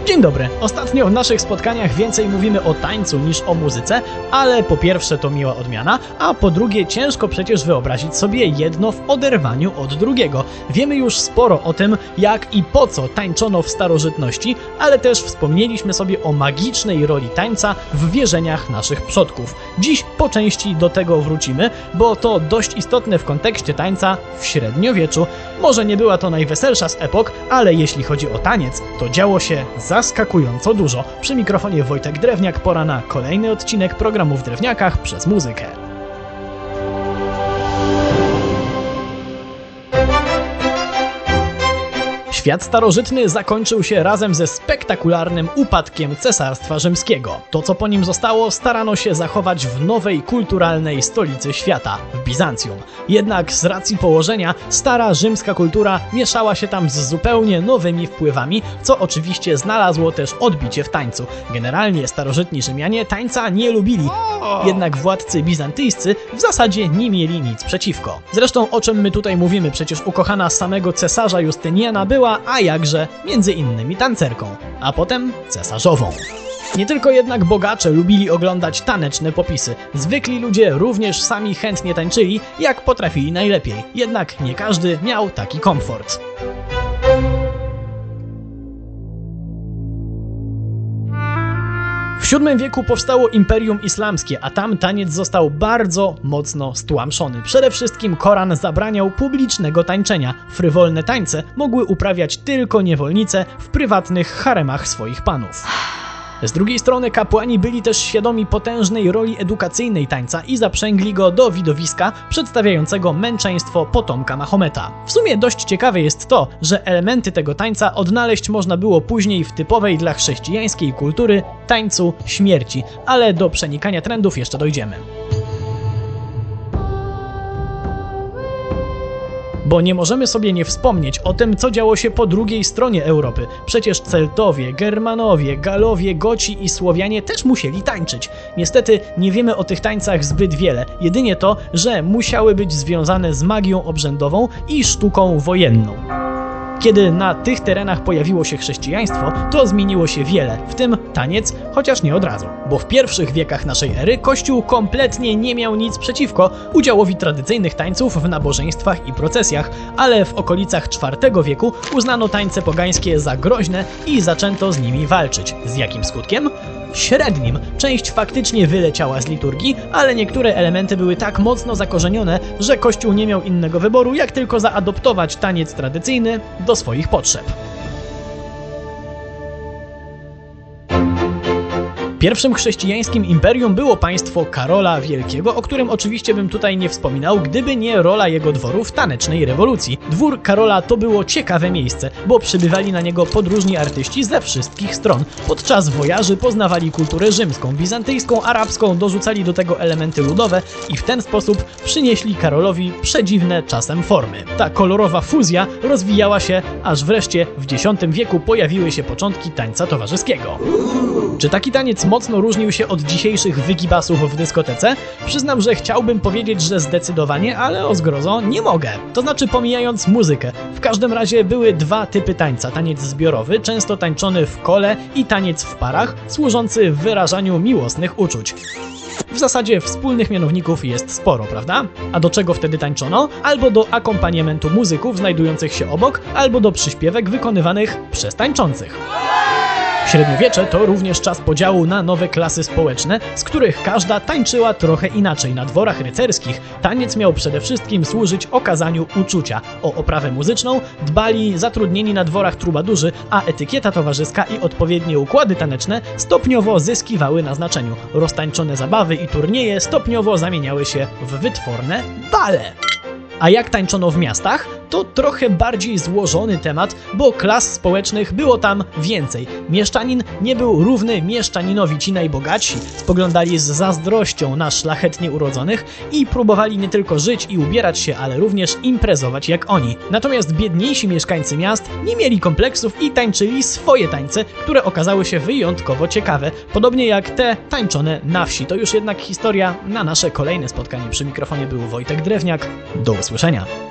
Dzień dobry. Ostatnio w naszych spotkaniach więcej mówimy o tańcu niż o muzyce, ale po pierwsze to miła odmiana, a po drugie ciężko przecież wyobrazić sobie jedno w oderwaniu od drugiego. Wiemy już sporo o tym, jak i po co tańczono w starożytności, ale też wspomnieliśmy sobie o magicznej roli tańca w wierzeniach naszych przodków. Dziś po części do tego wrócimy, bo to dość istotne w kontekście tańca w średniowieczu. Może nie była to najweselsza z epok, ale jeśli chodzi o taniec, to działo się zaskakująco dużo. Przy mikrofonie Wojtek Drewniak, pora na kolejny odcinek programu w Drewniakach przez muzykę. Świat starożytny zakończył się razem ze spektakularnym upadkiem Cesarstwa Rzymskiego. To, co po nim zostało, starano się zachować w nowej kulturalnej stolicy świata, w Bizancjum. Jednak z racji położenia, stara rzymska kultura mieszała się tam z zupełnie nowymi wpływami, co oczywiście znalazło też odbicie w tańcu. Generalnie starożytni Rzymianie tańca nie lubili, jednak władcy bizantyjscy w zasadzie nie mieli nic przeciwko. Zresztą o czym my tutaj mówimy, przecież ukochana samego cesarza Justyniana była, a jakże, między innymi tancerką, a potem cesarzową. Nie tylko jednak bogacze lubili oglądać taneczne popisy. Zwykli ludzie również sami chętnie tańczyli, jak potrafili najlepiej. Jednak nie każdy miał taki komfort. W VII wieku powstało Imperium Islamskie, a tam taniec został bardzo mocno stłamszony. Przede wszystkim Koran zabraniał publicznego tańczenia. Frywolne tańce mogły uprawiać tylko niewolnice w prywatnych haremach swoich panów. Z drugiej strony kapłani byli też świadomi potężnej roli edukacyjnej tańca i zaprzęgli go do widowiska przedstawiającego męczeństwo potomka Mahometa. W sumie dość ciekawe jest to, że elementy tego tańca odnaleźć można było później w typowej dla chrześcijańskiej kultury tańcu śmierci, ale do przenikania trendów jeszcze dojdziemy. Bo nie możemy sobie nie wspomnieć o tym, co działo się po drugiej stronie Europy. Przecież Celtowie, Germanowie, Galowie, Goci i Słowianie też musieli tańczyć. Niestety nie wiemy o tych tańcach zbyt wiele, jedynie to, że musiały być związane z magią obrzędową i sztuką wojenną. Kiedy na tych terenach pojawiło się chrześcijaństwo, to zmieniło się wiele, w tym taniec, chociaż nie od razu. Bo w pierwszych wiekach naszej ery Kościół kompletnie nie miał nic przeciwko udziałowi tradycyjnych tańców w nabożeństwach i procesjach, ale w okolicach IV wieku uznano tańce pogańskie za groźne i zaczęto z nimi walczyć. Z jakim skutkiem? Średnim. Część faktycznie wyleciała z liturgii, ale niektóre elementy były tak mocno zakorzenione, że Kościół nie miał innego wyboru, jak tylko zaadoptować taniec tradycyjny do swoich potrzeb. Pierwszym chrześcijańskim imperium było państwo Karola Wielkiego, o którym oczywiście bym tutaj nie wspominał, gdyby nie rola jego dworu w tanecznej rewolucji. Dwór Karola to było ciekawe miejsce, bo przybywali na niego podróżni artyści ze wszystkich stron. Podczas wojaży poznawali kulturę rzymską, bizantyjską, arabską, dorzucali do tego elementy ludowe i w ten sposób przynieśli Karolowi przedziwne czasem formy. Ta kolorowa fuzja rozwijała się, aż wreszcie w X wieku pojawiły się początki tańca towarzyskiego. Czy taki taniec mocno różnił się od dzisiejszych wygibasów w dyskotece? Przyznam, że chciałbym powiedzieć, że zdecydowanie, ale o zgrozo nie mogę. To znaczy pomijając muzykę. W każdym razie były dwa typy tańca. Taniec zbiorowy, często tańczony w kole, i taniec w parach, służący wyrażaniu miłosnych uczuć. W zasadzie wspólnych mianowników jest sporo, prawda? A do czego wtedy tańczono? Albo do akompaniamentu muzyków znajdujących się obok, albo do przyśpiewek wykonywanych przez tańczących. Średniowiecze to również czas podziału na nowe klasy społeczne, z których każda tańczyła trochę inaczej. Na dworach rycerskich taniec miał przede wszystkim służyć okazaniu uczucia. O oprawę muzyczną dbali zatrudnieni na dworach trubadurzy, a etykieta towarzyska i odpowiednie układy taneczne stopniowo zyskiwały na znaczeniu. Roztańczone zabawy i turnieje stopniowo zamieniały się w wytworne bale. A jak tańczono w miastach? To trochę bardziej złożony temat, bo klas społecznych było tam więcej. Mieszczanin nie był równy mieszczaninowi. Ci najbogatsi spoglądali z zazdrością na szlachetnie urodzonych i próbowali nie tylko żyć i ubierać się, ale również imprezować jak oni. Natomiast biedniejsi mieszkańcy miast nie mieli kompleksów i tańczyli swoje tańce, które okazały się wyjątkowo ciekawe. Podobnie jak te tańczone na wsi. To już jednak historia na nasze kolejne spotkanie. Przy mikrofonie był Wojtek Drewniak. Do usłyszenia.